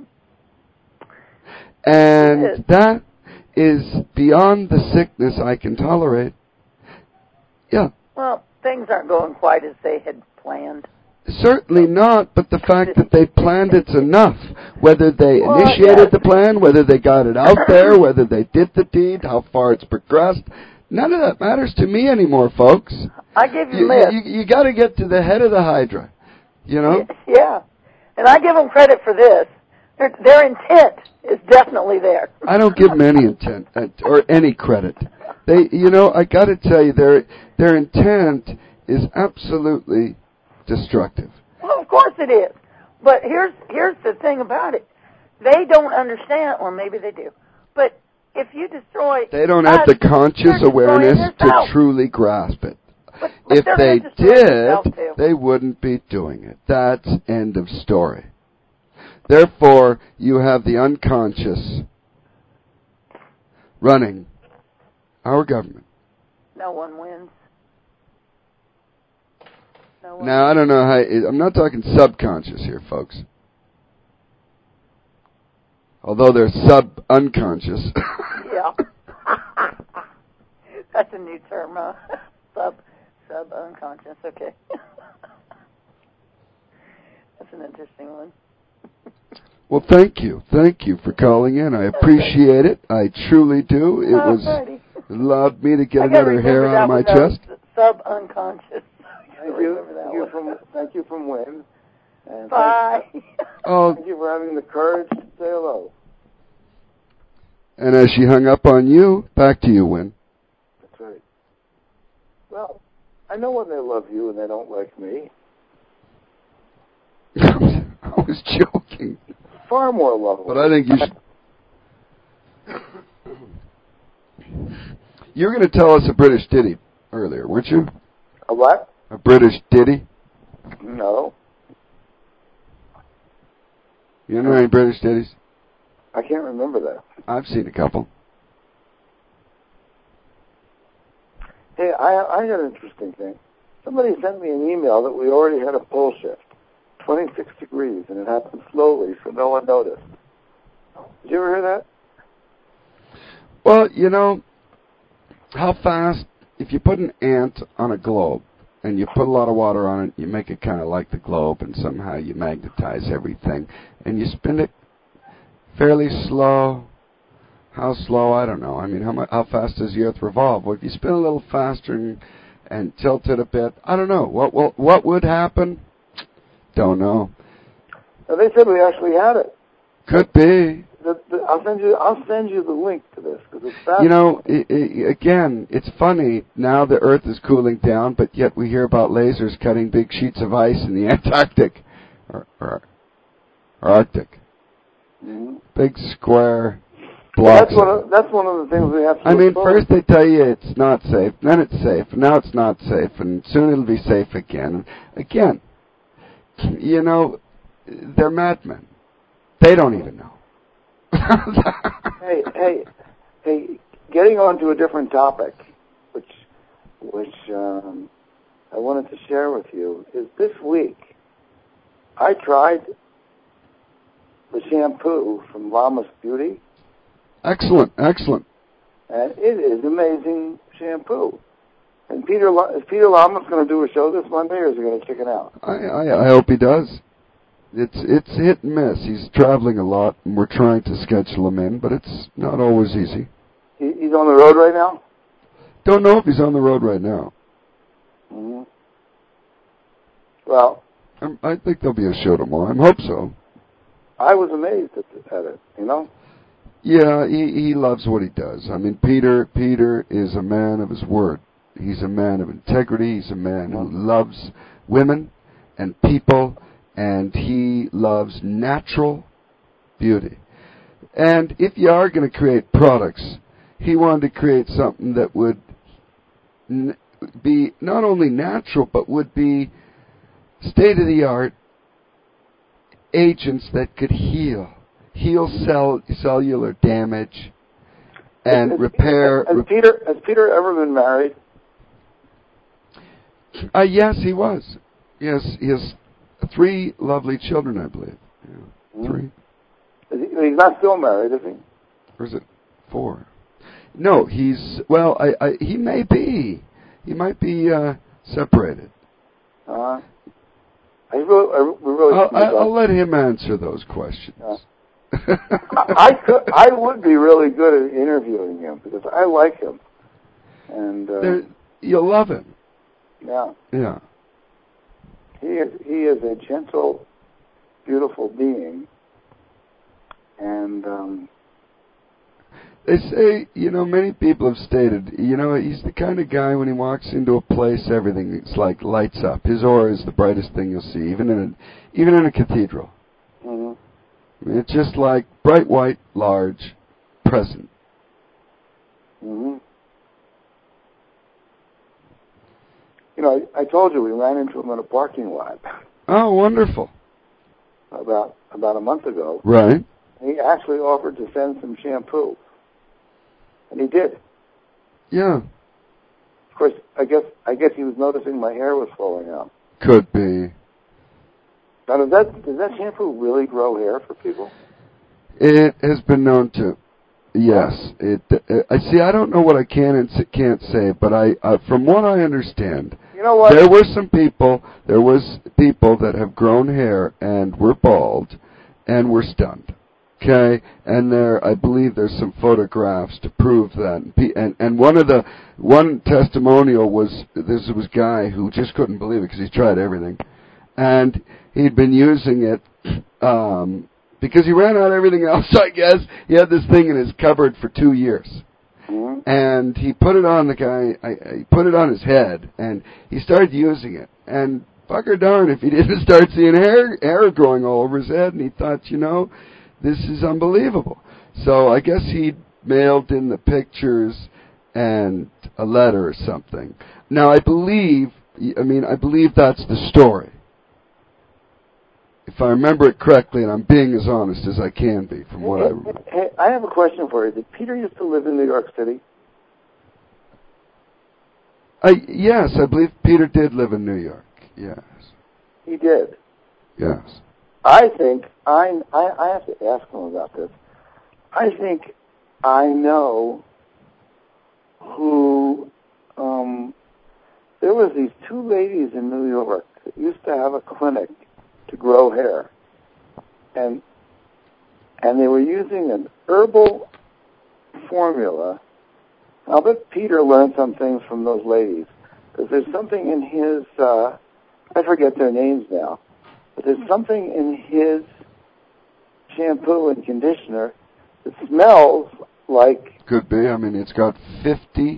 And that is beyond the sickness I can tolerate. Yeah. Well, things aren't going quite as they had planned. Certainly not, but the fact that they planned it's enough. Whether they well, initiated yes. the plan, whether they got it out there, whether they did the deed, how far it's progressed, none of that matters to me anymore, folks. I give you, you lists. You, you, you got to get to the head of the Hydra, you know? Yeah, and I give them credit for this. Their, their intent is definitely there. I don't give them any intent uh, or any credit. They, you know, I got to tell you, their their intent is absolutely destructive. Well, of course it is. But here's here's the thing about it. They don't understand, or maybe they do. But if you destroy... They don't us, have the conscious awareness to truly grasp it. But, but if they did, they wouldn't be doing it. That's end of story. Therefore, you have the unconscious running our government. No one wins. No one now, wins. I don't know how... I'm not talking subconscious here, folks. Although they're sub-unconscious. Yeah. That's a new term, huh? Sub, sub-unconscious, okay. That's an interesting one. Well, thank you. Thank you for calling in. I appreciate it. I truly do. It oh, was Friday. allowed me to get I another hair out of my chest. Sub-unconscious. Thank you. Thank you from, thank you from Wynn. And Bye. Thank, oh. thank you for having the courage to say hello. And as she hung up on you, back to you, Wynn. That's right. Well, I know when they love you and they don't like me. I was joking. Far more lovable. But I think you should... You were going to tell us a British ditty earlier, weren't you? A what? A British ditty? No. You know any British ditties? I can't remember that. I've seen a couple. Hey, I, I got an interesting thing. Somebody sent me an email that we already had a pole shift, twenty-six degrees, and it happened slowly, so no one noticed. Did you ever hear that? Well, you know, how fast, if you put an ant on a globe, and you put a lot of water on it, you make it kind of like the globe, and somehow you magnetize everything, and you spin it fairly slow. How slow? I don't know. I mean, how much, how fast does the Earth revolve? Well, if you spin a little faster and, and tilt it a bit, I don't know. What what what would happen? Don't know. Now, they said we actually had it. Could be. The, the, I'll send you. I'll send you the link to this because it's fascinating. You know, it, it, again, it's funny. Now the Earth is cooling down, but yet we hear about lasers cutting big sheets of ice in the Antarctic or, or, or Arctic. Mm-hmm. Big square blocks. Well, that's one. Of, that's one of the things we have to. I mean, expose. first they tell you it's not safe, then it's safe, and now it's not safe, and soon it'll be safe again. Again, you know, they're madmen. They don't even know. hey, hey, hey! Getting on to a different topic, which, which um, I wanted to share with you, is this week I tried the shampoo from Llamas Beauty. Excellent, excellent. And it is amazing shampoo. And Peter, is Peter Llamas going to do a show this Monday, or is he going to chicken out? I, I, I hope he does. It's it's hit and miss. He's traveling a lot, and we're trying to schedule him in, but it's not always easy. He, he's on the road right now? Don't know if he's on the road right now. Mm-hmm. Well, I'm, I think there'll be a show tomorrow. I hope so. I was amazed at, the, at it, you know? Yeah, he, he loves what he does. I mean, Peter Peter is a man of his word. He's a man of integrity. He's a man who loves women and people, and he loves natural beauty. And if you are going to create products, he wanted to create something that would n- be not only natural, but would be state-of-the-art agents that could heal. Heal cell, cellular damage and has, repair. Has, has, Peter, has Peter ever been married? Uh, yes, he was. Yes, he has three lovely children, I believe. Yeah, mm-hmm. Three. Is he, he's not still married, is he? Or is it four? No, he's, well, I, I, he may be. He might be uh, separated. Uh-huh. I really, I really I'll, I'll, I'll let him answer those questions. Yeah. I, I could, I would be really good at interviewing him because I like him, and uh, you'll love him. Yeah, yeah. He is he is a gentle, beautiful being, and um, they say, you know, many people have stated, you know, he's the kind of guy when he walks into a place, everything it's like lights up. His aura is the brightest thing you'll see, even in a, even in a cathedral. Mm-hmm. It's just like bright white, large, present. Mm-hmm. You know, I, I told you we ran into him in a parking lot. Oh, wonderful! About about a month ago. Right. He actually offered to send some shampoo, and he did. Yeah. Of course, I guess I guess he was noticing my hair was falling out. Could be. Now, does that does that shampoo really grow hair for people? It has been known to. Yes. It. Uh, I see. I don't know what I can and can't say, but I, uh, from what I understand, you know what? There were some people. There was people that have grown hair and were bald, and were stunned. Okay, and there, I believe, there's some photographs to prove that. And and one of the one testimonial was this was a guy who just couldn't believe it because he's tried everything, and he'd been using it um, because he ran out of everything else. I guess he had this thing in his cupboard for two years, mm-hmm. and he put it on the guy. I, I put it on his head, and he started using it. And bugger darn if he didn't start seeing hair hair growing all over his head, and he thought, you know, this is unbelievable. So I guess he mailed in the pictures and a letter or something. Now I believe, I mean, I believe that's the story. If I remember it correctly, and I'm being as honest as I can be from what hey, I remember. Hey, I have a question for you. Did Peter used to live in New York City? I, yes, I believe Peter did live in New York. Yes. He did? Yes. I think, I, I, I have to ask him about this. I think I know who, um, there was these two ladies in New York that used to have a clinic to grow hair. And, and they were using an herbal formula. I'll bet Peter learned some things from those ladies. Because there's something in his, uh, I forget their names now, but there's something in his shampoo and conditioner that smells like... Could be. I mean, it's got fifty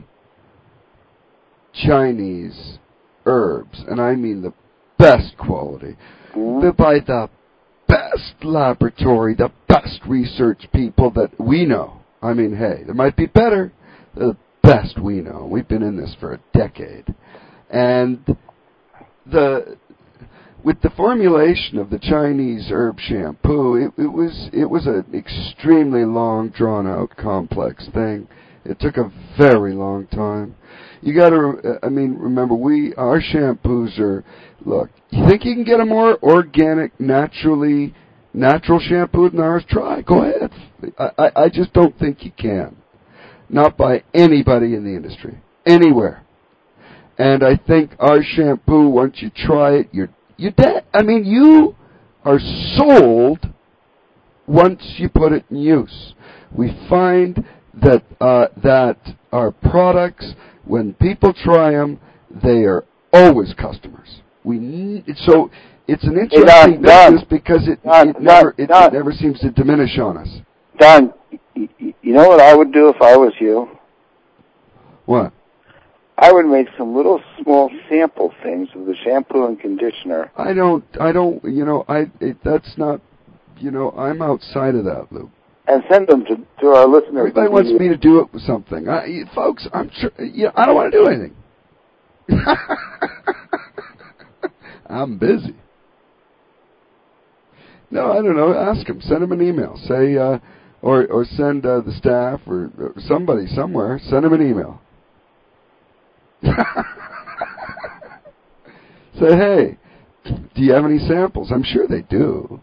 Chinese herbs, and I mean the best quality. Mm-hmm. By the best laboratory, the best research people that we know. I mean, hey, there might be better. The best we know. We've been in this for a decade. And the with the formulation of the Chinese herb shampoo, it, it was it was an extremely long, drawn-out, complex thing. It took a very long time. You got to, I mean, remember, we our shampoos are. Look, you think you can get a more organic, naturally natural shampoo than ours? Try. Go ahead. I, I, I just don't think you can. Not by anybody in the industry, anywhere. And I think our shampoo, once you try it, you're you're dead. I mean, you are sold once you put it in use. We find that uh, that our products, when people try them, they are always customers. We need, so it's an interesting hey, Don, business Don, because it, Don, it never Don, it, Don, it never seems to diminish on us. Don, you know what I would do if I was you? What? I would make some little small sample things of the shampoo and conditioner. I don't, I don't, you know, I, it, that's not, you know, I'm outside of that, Lou. And send them to, to our listeners. Everybody wants me to do it with something. I, folks, I'm sure, you know, I don't want to do anything. I'm busy. No, I don't know. Ask them. Send them an email. Say, uh, or or send uh, the staff or, or somebody somewhere. Send them an email. Say, hey, do you have any samples? I'm sure they do.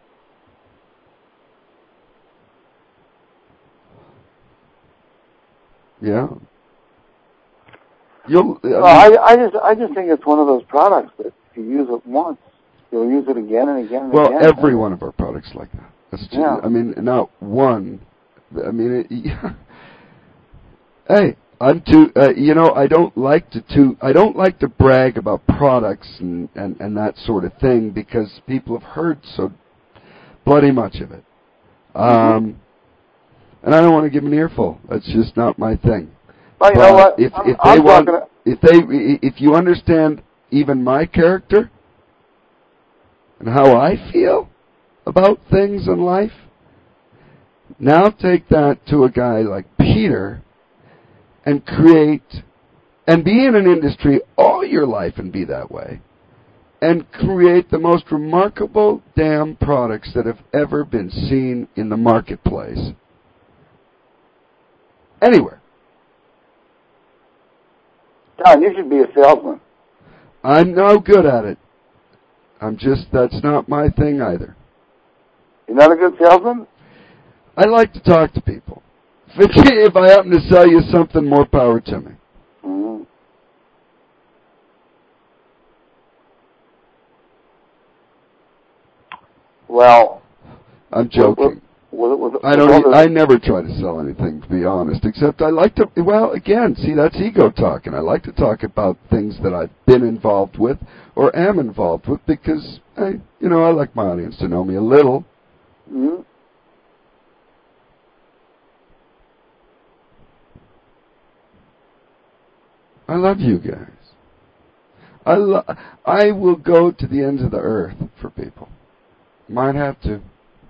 Yeah. You'll. I, well, I, I just, I just think it's one of those products that if you use it once, you'll use it again and again and well, again. Well, every one of our products like that. That's just, yeah. I mean, not one. I mean, it, yeah. Hey, I'm too. Uh, you know, I don't like to too. I don't like to brag about products and, and, and that sort of thing because people have heard so bloody much of it. Um, mm-hmm. And I don't want to give them an earful. That's just not my thing. Well, you but know what? If I'm, if they I'm want, to... if they, if you understand even my character and how I feel about things in life, now take that to a guy like Peter and create, and be in an industry all your life and be that way, and create the most remarkable damn products that have ever been seen in the marketplace. Anywhere. Don, you should be a salesman. I'm no good at it. I'm just, that's not my thing either. You're not a good salesman? I like to talk to people. If, if I happen to sell you something, more power to me. Mm-hmm. Well, I'm joking. With, with, with, I don't. I never try to sell anything, to be honest. Except I like to. Well, again, see, that's ego talking. I like to talk about things that I've been involved with or am involved with because I, you know, I like my audience to know me a little. Mm-hmm. I love you guys. I lo- I will go to the ends of the earth for people. Might have to.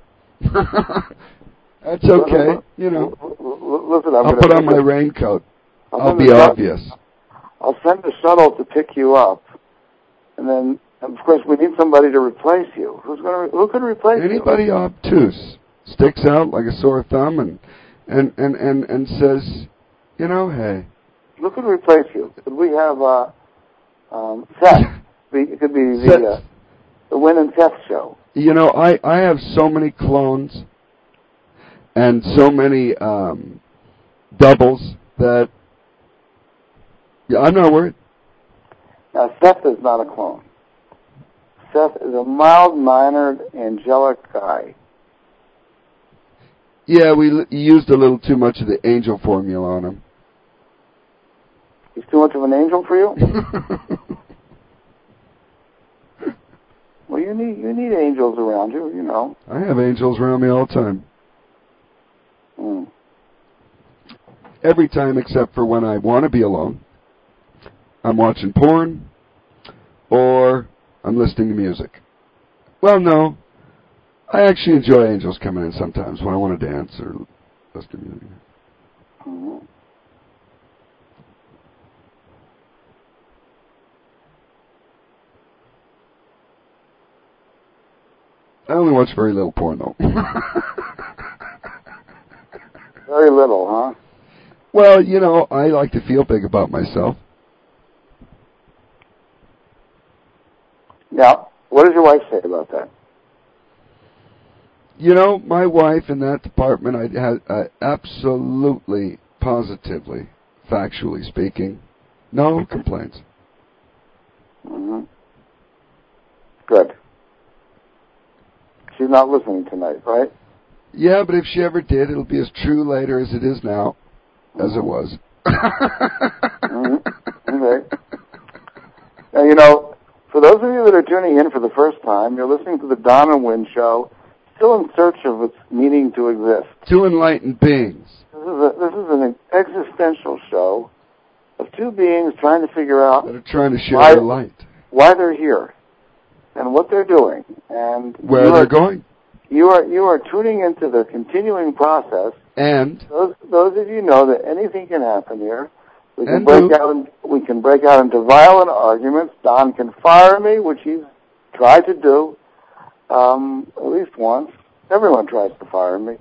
That's okay. You know. Listen, I'm I'll put on my raincoat. I'll, I'll be obvious. I'll send a shuttle to pick you up, and then, of course, we need somebody to replace you. Who's going to? Who can replace Anybody you? Anybody obtuse sticks out like a sore thumb and and and and and says, you know, hey. Who can replace you? Could we have uh, um, Seth? It could be the uh, the Win and Seth show. You know, I, I have so many clones and so many um, doubles that yeah, I'm not worried. Now, Seth is not a clone. Seth is a mild-mannered, angelic guy. Yeah, we l- used a little too much of the angel formula on him. He's too much of an angel for you? Well, you you need you need angels around you, you know. I have angels around me all the time. Mm. Every time except for when I want to be alone. I'm watching porn, or I'm listening to music. Well, no. I actually enjoy angels coming in sometimes when I want to dance or listen to music. Mm-hmm. I only watch very little porn, though. Very little, huh? Well, you know, I like to feel big about myself. Now, what does your wife say about that? You know, my wife in that department, I had uh, absolutely, positively, factually speaking, no complaints. Mm-hmm. Good. She's not listening tonight, right? Yeah, but if she ever did, it'll be as true later as it is now, as it was. Mm-hmm. Okay. Now, you know, for those of you that are tuning in for the first time, you're listening to the Don and Wynn Show, still in search of its meaning to exist. Two enlightened beings. This is, a, this is an existential show of two beings trying to figure out that are trying to share why, their light, why they're here, and what they're doing, and where they're going. You are you are tuning into the continuing process. And those those of you know that anything can happen here. We can and break do. out. In, we can break out into violent arguments. Don can fire me, which he's tried to do um, at least once. Everyone tries to fire me.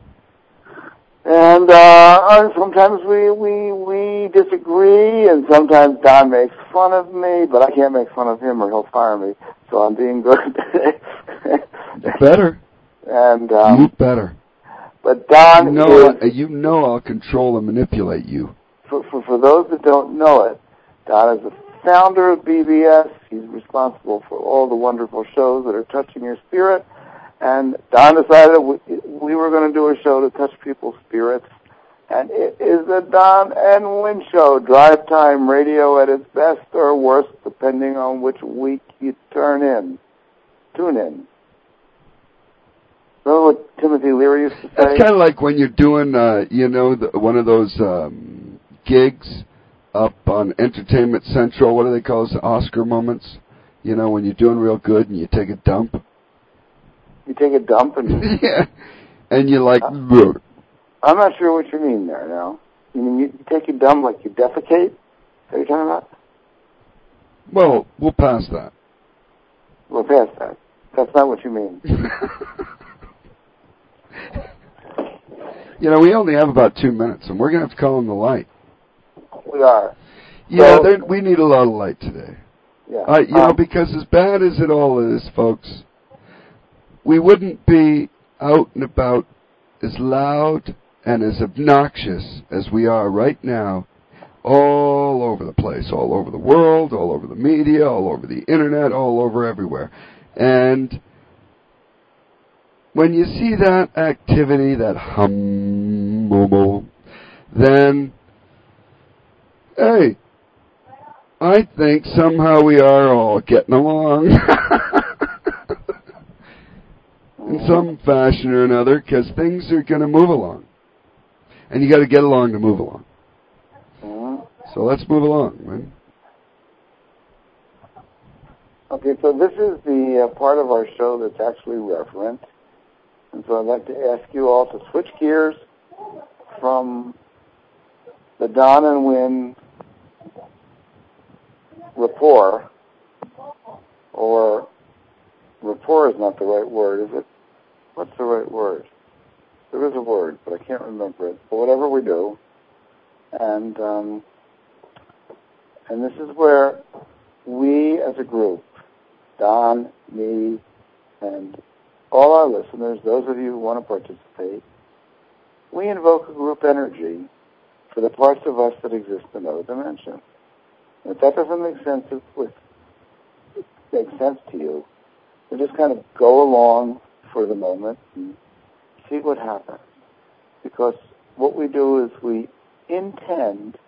And uh, sometimes we, we we disagree, and sometimes Don makes fun of me, but I can't make fun of him or he'll fire me. So I'm being good today. You better. And um, you better. But Don, you know, is, you know, I'll control and manipulate you. For, for for those that don't know it, Don is the founder of B B S. He's responsible for all the wonderful shows that are touching your spirit. And Don decided we, we were going to do a show to touch people's spirits. And it is the Don and Wynn Show, drive time radio at its best or worst, depending on which week you turn in. Tune in. Remember what Timothy Leary used to say? That's kind of like when you're doing, uh, you know, the, one of those um, gigs up on Entertainment Central. What do they call those Oscar moments? You know, when you're doing real good and you take a dump. You take a dump and... yeah. And you're like... Uh, I'm not sure what you mean there now. You mean you, you take a dump like you defecate? Is that what you're talking about? Well, we'll pass that. We'll pass that. That's not what you mean. You know, we only have about two minutes, and we're going to have to call in the light. We are. Yeah, so, we need a lot of light today. Yeah. Uh, you um, know, because as bad as it all is, folks, we wouldn't be out and about as loud and as obnoxious as we are right now, all over the place, all over the world, all over the media, all over the internet, all over everywhere. And when you see that activity, that hum, then, hey, I think somehow we are all getting along in some fashion or another, because things are going to move along. And you got to get along to move along. So let's move along, man. Okay, so this is the uh, part of our show that's actually referent. And so I'd like to ask you all to switch gears from the Don and Wynn rapport, or rapport is not the right word, is it? What's the right word? There is a word, but I can't remember it. But whatever we do, and um, and this is where we as a group, Don, me, and all our listeners, those of you who want to participate, we invoke a group energy for the parts of us that exist in another dimension. And if that doesn't make sense, with make sense to you, we just kind of go along for the moment and see what happens. Because what we do is we intend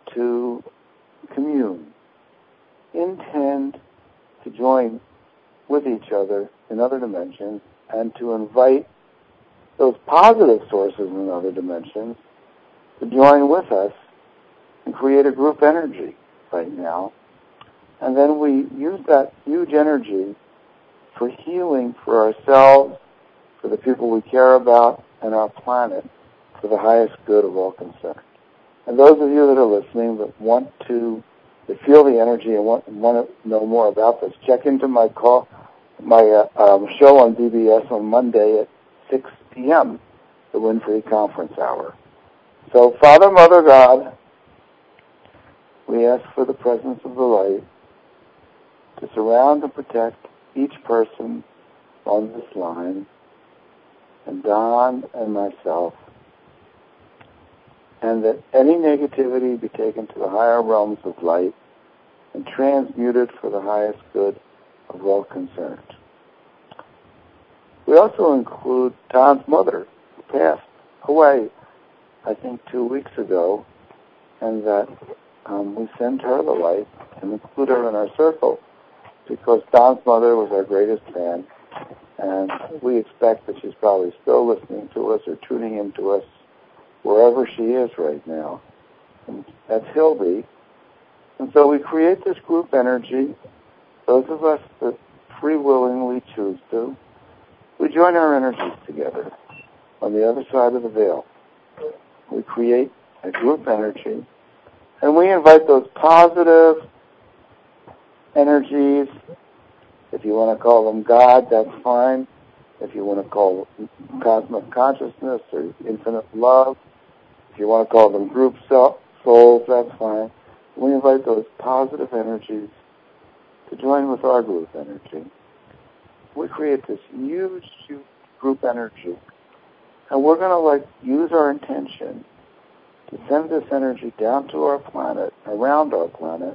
to commune, intend to join with each other in other dimensions and to invite those positive sources in other dimensions to join with us and create a group energy right now. And then we use that huge energy for healing for ourselves, for the people we care about, and our planet, for the highest good of all concerned. And those of you that are listening that want to, that feel the energy and want, want to know more about this, check into my call, my uh, um, show on B B S on Monday at six p.m., the Winfrey Conference Hour. So, Father, Mother, God, we ask for the presence of the light to surround and protect each person on this line, and Don and myself, and that any negativity be taken to the higher realms of light and transmuted for the highest good of all concerned. We also include Don's mother, who passed away, I think, two weeks ago, and that um, we send her the light and include her in our circle, because Don's mother was our greatest fan, and we expect that she's probably still listening to us or tuning in to us wherever she is right now. And that's Hildy. And so we create this group energy. Those of us that free willingly choose to, we join our energies together on the other side of the veil. We create a group energy, and we invite those positive energies. If you want to call them God, that's fine. If you want to call them cosmic consciousness or infinite love, if you want to call them group souls, that's fine. We invite those positive energies to join with our group energy. We create this huge, huge group energy, and we're going to like use our intention to send this energy down to our planet, around our planet,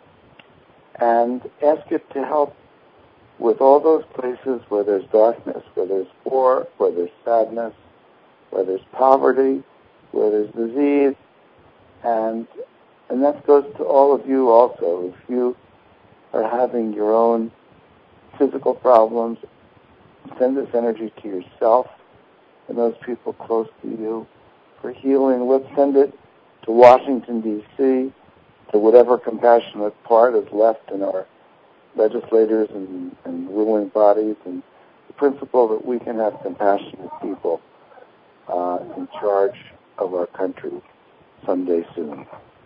and ask it to help with all those places where there's darkness, where there's war, where there's sadness, where there's poverty, where there's disease, and and that goes to all of you also. If you are having your own physical problems, send this energy to yourself and those people close to you for healing. Let's send it to Washington, D C, to whatever compassionate part is left in our legislators and, and ruling bodies, and the principle that we can have compassionate people uh, in charge of our country someday soon.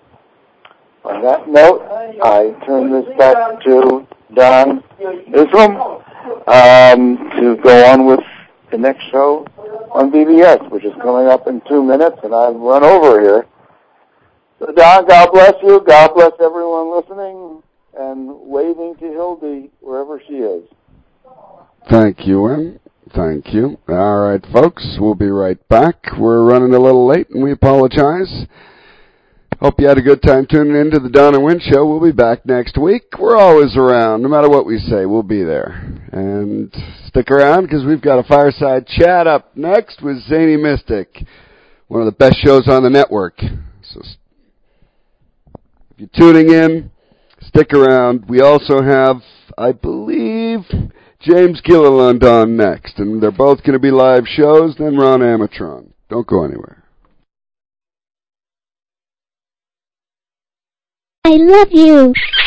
On that note, I turn this back to Don Islam um, to go on with the next show on B B S, which is coming up in two minutes, and I've run over here. So Don, God bless you. God bless everyone listening and waving to Hildy wherever she is. Thank you, Wim. Thank you. All right, folks, we'll be right back. We're running a little late, and we apologize. Hope you had a good time tuning in to the Don and Win Show. We'll be back next week. We're always around. No matter what we say, we'll be there. And stick around, because we've got a fireside chat up next with Zany Mystic, one of the best shows on the network. So if you're tuning in, stick around. We also have, I believe, James Gilliland on next, and they're both going to be live shows. Then Ron Amatron. Don't go anywhere. I love you.